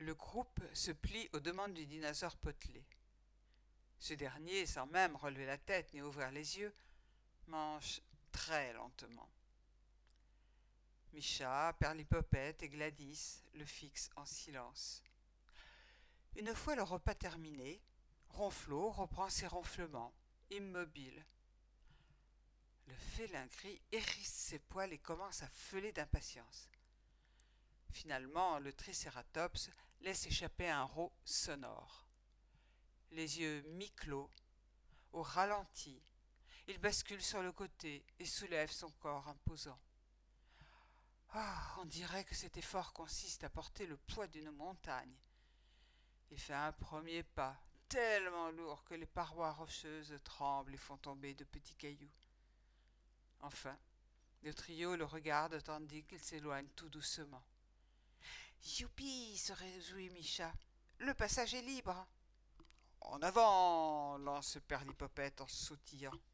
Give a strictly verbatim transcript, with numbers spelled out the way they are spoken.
Le groupe se plie aux demandes du dinosaure potelé. Ce dernier, sans même relever la tête ni ouvrir les yeux, mange très lentement. Micha, Perlipopette et Gladys le fixent en silence. Une fois le repas terminé, Ronflot reprend ses ronflements, immobile. Le félin gris hérisse ses poils et commence à feuler d'impatience. Finalement, le tricératops laisse échapper un rot sonore. Les yeux mi-clos, au ralenti, il bascule sur le côté et soulève son corps imposant. Ah, on dirait que cet effort consiste à porter le poids d'une montagne. Il fait un premier pas, tellement lourd que les parois rocheuses tremblent et font tomber de petits cailloux. Enfin, le trio le regarde tandis qu'il s'éloigne tout doucement. « Youpi !» se réjouit Micha. « Le passage est libre !»« En avant !» lance Perlipopette en sautillant.